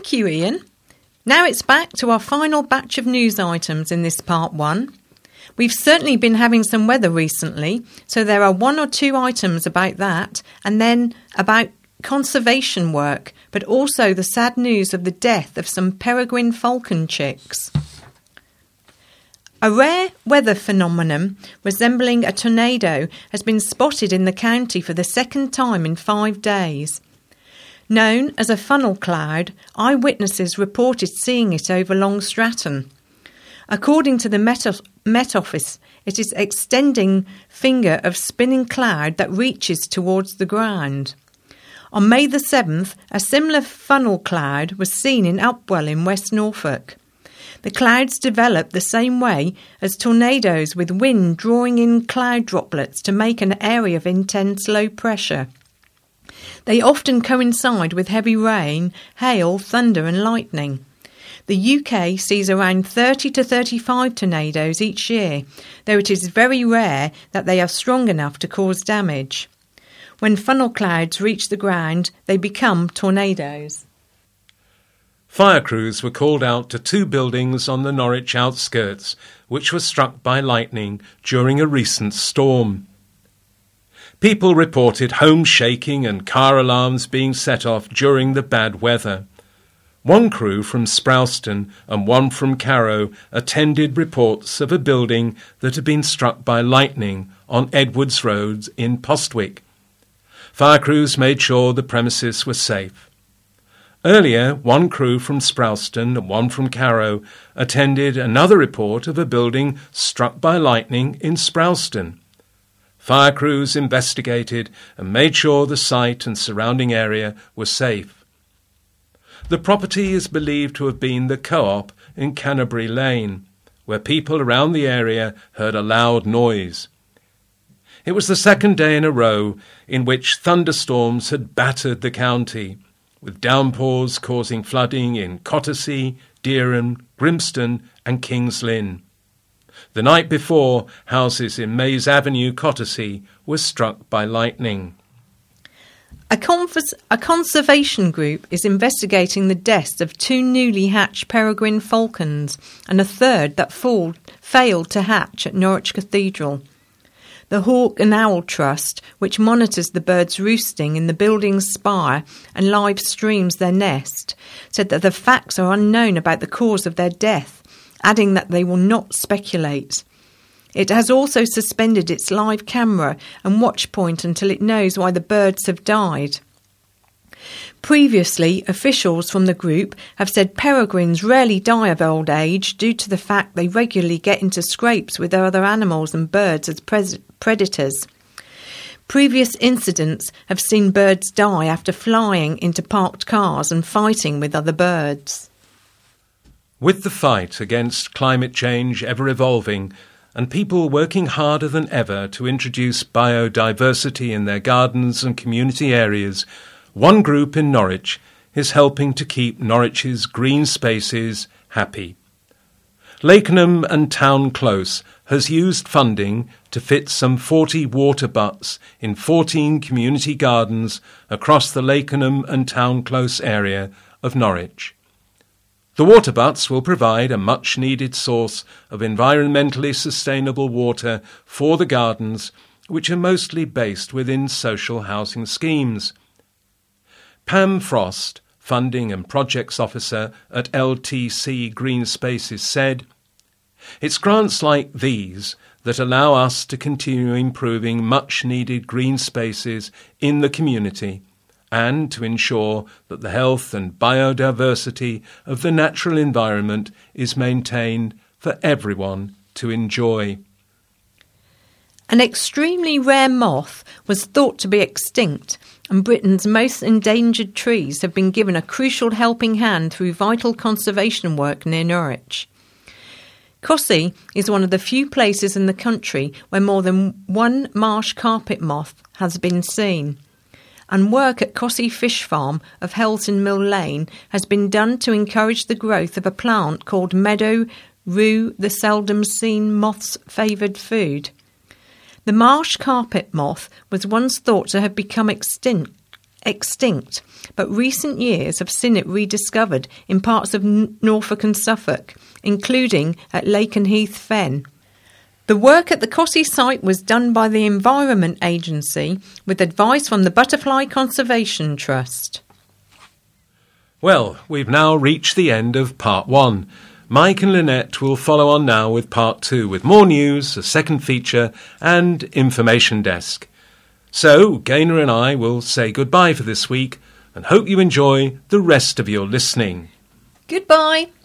Thank you, Ian. Now it's back to our final batch of news items in this part 1. We've certainly been having some weather recently, so there are 1 or 2 items about that, and then about conservation work, but also the sad news of the death of some peregrine falcon chicks. A rare weather phenomenon resembling a tornado has been spotted in the county for the second time in 5 days. Known as a funnel cloud, eyewitnesses reported seeing it over Long Stratton. According to the Met Office, it is extending finger of spinning cloud that reaches towards the ground. On May the 7th, a similar funnel cloud was seen in Upwell in West Norfolk. The clouds develop the same way as tornadoes, with wind drawing in cloud droplets to make an area of intense low pressure. They often coincide with heavy rain, hail, thunder and lightning. The UK sees around 30 to 35 tornadoes each year, though it is very rare that they are strong enough to cause damage. When funnel clouds reach the ground, they become tornadoes. Fire crews were called out to 2 buildings on the Norwich outskirts, which were struck by lightning during a recent storm. People reported homes shaking and car alarms being set off during the bad weather. 1 crew from Sprowston and 1 from Carrow attended reports of a building that had been struck by lightning on Edwards Road in Postwick. Fire crews made sure the premises were safe. Earlier, 1 crew from Sprowston and 1 from Carrow attended another report of a building struck by lightning in Sprowston. Fire crews investigated and made sure the site and surrounding area were safe. The property is believed to have been the Co-op in Canterbury Lane, where people around the area heard a loud noise. It was the second day in a row in which thunderstorms had battered the county, with downpours causing flooding in Cottersea, Dereham, Grimston and Kings Lynn. The night before, houses in Mays Avenue, Cottersea, were struck by lightning. A conservation group is investigating the deaths of 2 newly hatched peregrine falcons and a third that failed to hatch at Norwich Cathedral. The Hawk and Owl Trust, which monitors the birds roosting in the building's spire and live streams their nest, said that the facts are unknown about the cause of their death, adding that they will not speculate. It has also suspended its live camera and watch point until it knows why the birds have died. Previously, officials from the group have said peregrines rarely die of old age due to the fact they regularly get into scrapes with other animals and birds as predators. Previous incidents have seen birds die after flying into parked cars and fighting with other birds. With the fight against climate change ever evolving, and people working harder than ever to introduce biodiversity in their gardens and community areas, 1 group in Norwich is helping to keep Norwich's green spaces happy. Lakenham and Town Close has used funding to fit some 40 water butts in 14 community gardens across the Lakenham and Town Close area of Norwich. The water butts will provide a much-needed source of environmentally sustainable water for the gardens, which are mostly based within social housing schemes. Pam Frost, Funding and Projects Officer at LTC Green Spaces, said, "It's grants like these that allow us to continue improving much-needed green spaces in the community, and to ensure that the health and biodiversity of the natural environment is maintained for everyone to enjoy." An extremely rare moth was thought to be extinct, and Britain's most endangered trees have been given a crucial helping hand through vital conservation work near Norwich. Cossey is one of the few places in the country where more than 1 marsh carpet moth has been seen. And work at Cossey Fish Farm of Helston Mill Lane has been done to encourage the growth of a plant called meadow rue, the seldom seen moth's favoured food. The marsh carpet moth was once thought to have become extinct extinct, but recent years have seen it rediscovered in parts of Norfolk and Suffolk, including at Lakenheath Fen. The work at the Cossey site was done by the Environment Agency with advice from the Butterfly Conservation Trust. Well, we've now reached the end of part 1. Mike and Lynette will follow on now with part 2 with more news, a second feature and information desk. So, Gaynor and I will say goodbye for this week and hope you enjoy the rest of your listening. Goodbye.